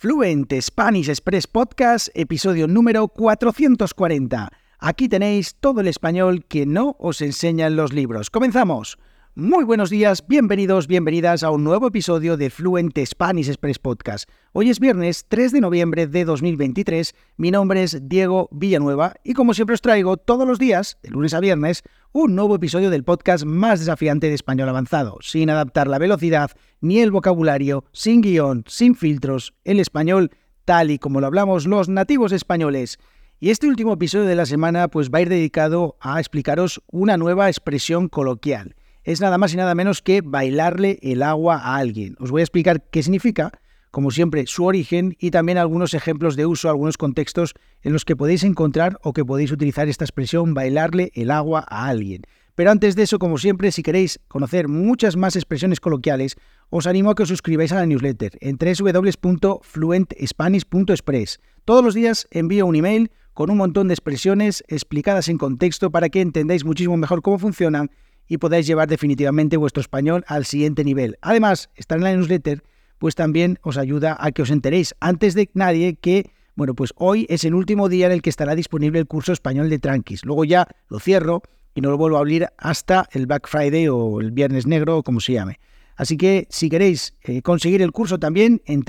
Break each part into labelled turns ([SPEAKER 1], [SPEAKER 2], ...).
[SPEAKER 1] Fluent Spanish Express Podcast, episodio número 440. Aquí tenéis todo el español que no os enseñan los libros. ¡Comenzamos! Muy buenos días, bienvenidos, bienvenidas a un nuevo episodio de Fluent Spanish Express Podcast. Hoy es viernes 3 de noviembre de 2023, mi nombre es Diego Villanueva y como siempre os traigo todos los días, de lunes a viernes, un nuevo episodio del podcast más desafiante de español avanzado, sin adaptar la velocidad ni el vocabulario, sin guión, sin filtros, el español tal y como lo hablamos los nativos españoles. Y este último episodio de la semana pues va a ir dedicado a explicaros una nueva expresión coloquial. Es nada más y nada menos que bailarle el agua a alguien. Os voy a explicar qué significa, como siempre, su origen y también algunos ejemplos de uso, algunos contextos en los que podéis encontrar o que podéis utilizar esta expresión bailarle el agua a alguien. Pero antes de eso, como siempre, si queréis conocer muchas más expresiones coloquiales, os animo a que os suscribáis a la newsletter en www.fluentspanish.express. Todos los días envío un email con un montón de expresiones explicadas en contexto para que entendáis muchísimo mejor cómo funcionan y podáis llevar definitivamente vuestro español al siguiente nivel. Además, estar en la newsletter pues también os ayuda a que os enteréis antes de nadie que, pues hoy es el último día en el que estará disponible el curso español de Tranquis. Luego ya lo cierro y no lo vuelvo a abrir hasta el Black Friday o el Viernes Negro o como se llame. Así que si queréis conseguir el curso también en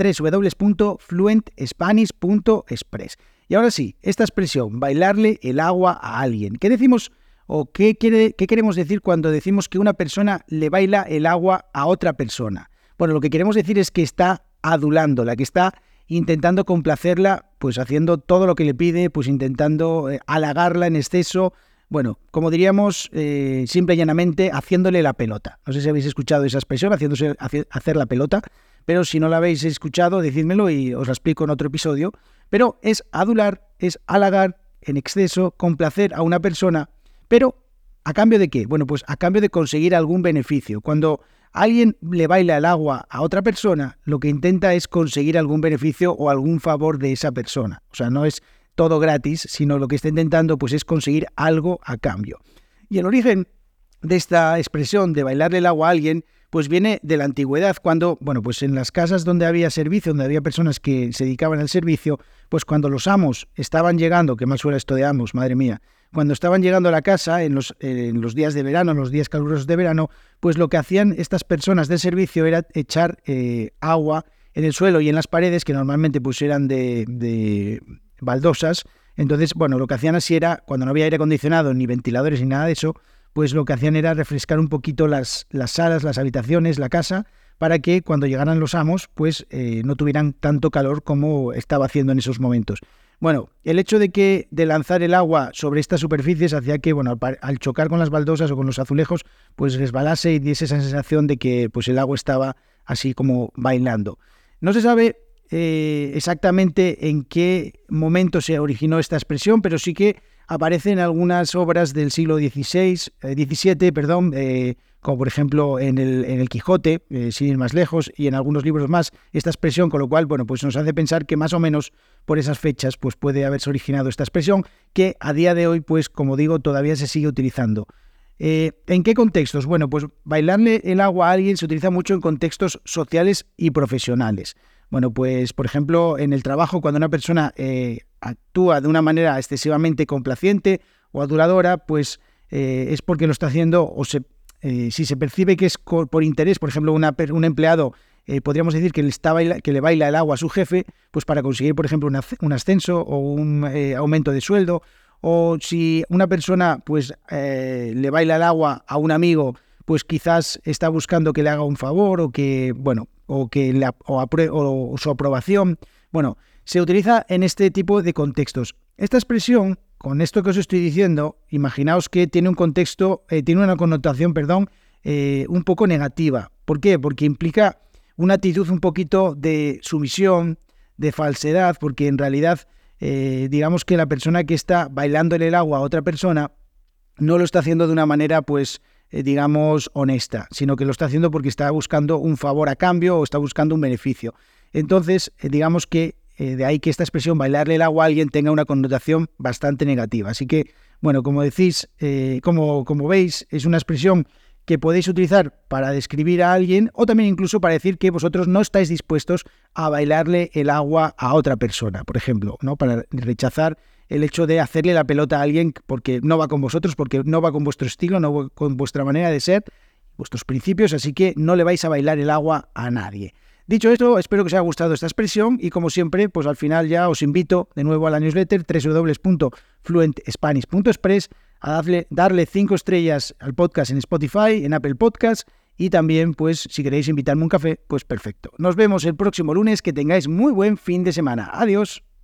[SPEAKER 1] www.fluentspanish.express. Y ahora sí, esta expresión, bailarle el agua a alguien. ¿Qué decimos? ¿O qué queremos decir cuando decimos que una persona le baila el agua a otra persona? Bueno, lo que queremos decir es que está adulándola, que está intentando complacerla, pues haciendo todo lo que le pide, pues intentando halagarla en exceso. Bueno, como diríamos, simple y llanamente, haciéndole la pelota. No sé si habéis escuchado esa expresión, hacer la pelota, pero si no la habéis escuchado, decídmelo y os la explico en otro episodio. Pero es adular, es halagar en exceso, complacer a una persona. Pero, ¿a cambio de qué? Bueno, pues a cambio de conseguir algún beneficio. Cuando alguien le baila el agua a otra persona, lo que intenta es conseguir algún beneficio o algún favor de esa persona. O sea, no es todo gratis, sino lo que está intentando pues es conseguir algo a cambio. Y el origen de esta expresión de bailarle el agua a alguien pues viene de la antigüedad, cuando, pues en las casas donde había servicio, donde había personas que se dedicaban al servicio, pues cuando los amos estaban llegando, que mal suena esto de amos, madre mía, cuando estaban llegando a la casa en los días de verano, en los días calurosos de verano, pues lo que hacían estas personas del servicio era echar agua en el suelo y en las paredes, que normalmente pues eran de baldosas. Entonces, lo que hacían así era, cuando no había aire acondicionado, ni ventiladores, ni nada de eso, pues lo que hacían era refrescar un poquito las salas, las habitaciones, la casa, para que cuando llegaran los amos, pues no tuvieran tanto calor como estaba haciendo en esos momentos. Bueno, el hecho de lanzar el agua sobre estas superficies hacía que, al chocar con las baldosas o con los azulejos, pues resbalase y diese esa sensación de que pues el agua estaba así como bailando. No se sabe exactamente en qué momento se originó esta expresión, pero sí que aparece en algunas obras del siglo XVII, como por ejemplo en el Quijote, sin ir más lejos, y en algunos libros más, esta expresión, con lo cual, pues nos hace pensar que más o menos por esas fechas pues puede haberse originado esta expresión, que a día de hoy, pues como digo, todavía se sigue utilizando. ¿En qué contextos? Pues bailarle el agua a alguien se utiliza mucho en contextos sociales y profesionales. Pues por ejemplo, en el trabajo, cuando una persona actúa de una manera excesivamente complaciente o aduladora, pues es porque lo está haciendo, si se percibe que es por interés, por ejemplo, un empleado, podríamos decir que le baila el agua a su jefe, pues para conseguir, por ejemplo, un ascenso o un aumento de sueldo. O si una persona pues le baila el agua a un amigo, pues quizás está buscando que le haga un favor o su aprobación. Se utiliza en este tipo de contextos. Esta expresión, con esto que os estoy diciendo, imaginaos que tiene una connotación, un poco negativa. ¿Por qué? Porque implica una actitud un poquito de sumisión, de falsedad, porque en realidad digamos que la persona que está bailándole el agua a otra persona no lo está haciendo de una manera honesta, sino que lo está haciendo porque está buscando un favor a cambio o está buscando un beneficio. Entonces, digamos que de ahí que esta expresión bailarle el agua a alguien tenga una connotación bastante negativa. Así que, como decís, como veis, es una expresión que podéis utilizar para describir a alguien o también incluso para decir que vosotros no estáis dispuestos a bailarle el agua a otra persona, por ejemplo, ¿no? Para rechazar el hecho de hacerle la pelota a alguien porque no va con vosotros, porque no va con vuestro estilo, no va con vuestra manera de ser, vuestros principios, así que no le vais a bailar el agua a nadie. Dicho esto, espero que os haya gustado esta expresión y como siempre, pues al final ya os invito de nuevo a la newsletter www.fluentspanish.express a darle 5 estrellas al podcast en Spotify, en Apple Podcasts y también, pues si queréis invitarme un café, pues perfecto. Nos vemos el próximo lunes, que tengáis muy buen fin de semana. Adiós.